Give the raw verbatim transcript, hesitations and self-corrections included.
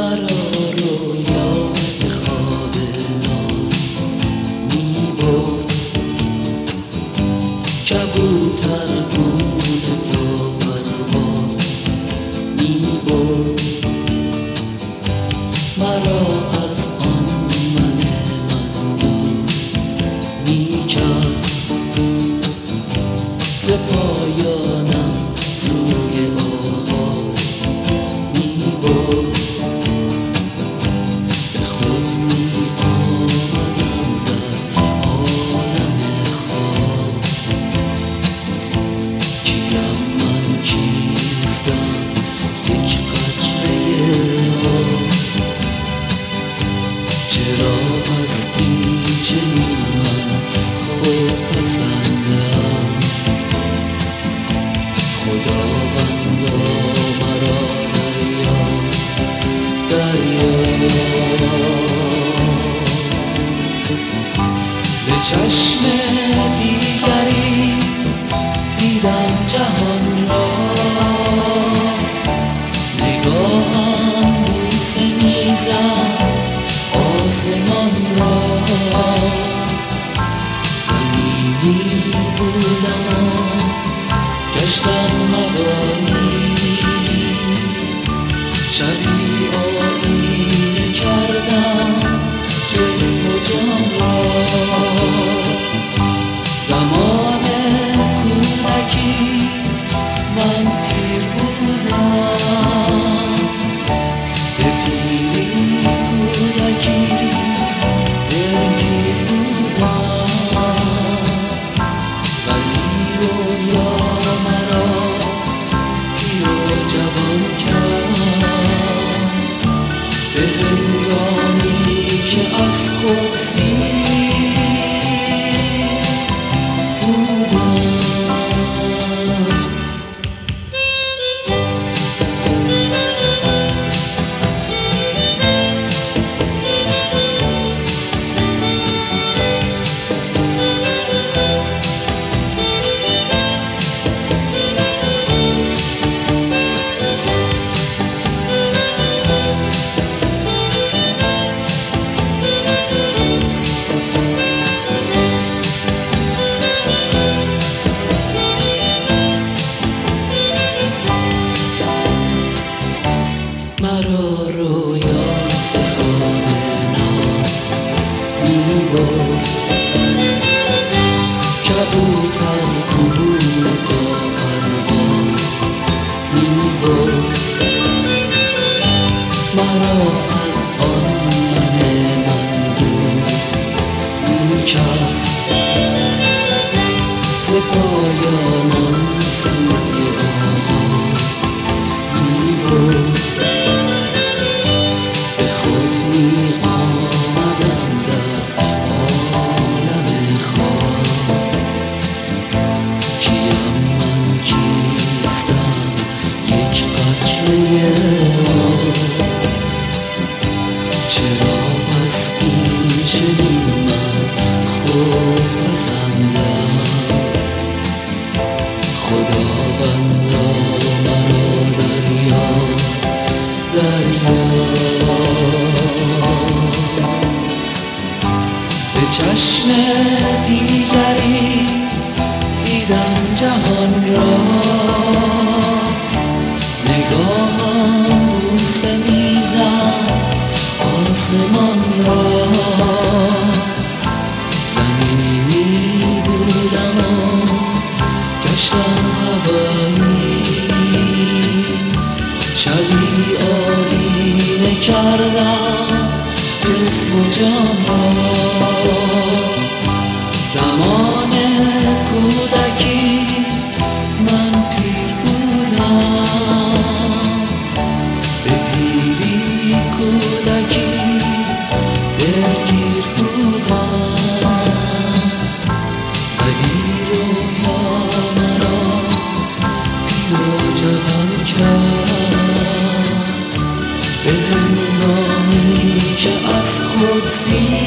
مرا رویای خواب ناز می‌برد، کبوتر گونه تا پرواز می‌برد مرا از آن من من دور می‌کرد، ز پایانم سوی آغاز می‌برد. به خود می‌آمدم در عالم خواب، کیم من کیستم یک قطره آب، چرا از این چنین من خود پسندم، خداوندا مرا دریا دریا به چشم دیگری دیدم جهان را، نگاهم بوسه میزد آسمان را، زمینی بودم و گشتم هوایی، شبی آیینه کردم جسم و جان را. زمان کودکی من پیر بودم، به پیری کودکی دلگیر بودم، ولی رویا مرا پیر و جوان کرد، به هنگامی که از خود سیر بودم. مرا رویای خواب ناز می‌برد، کبوتر گونه تا پرواز می‌برد مرا از آن من من دور می‌کرد، ز پایانم سوی آغاز می‌برد. به خود می‌آمدم در عالم خواب، کیم من کیستم یک قطره آب، چرا از این چنین من خود پسندم، خداوندا مرا دریا دریا به چشم دیگری دیدم جهان را، نگاهم بوسه میزد آسمان را، زمینی بودم و گشتم هوایی، شبی آیینه کردم جسم و جان را. زمان کودکی من پیر بودم، به پیری کودکی دلگیر بودم، ولی رویا مرا پیر و جوان کرد، به هنگامی که از خود سیر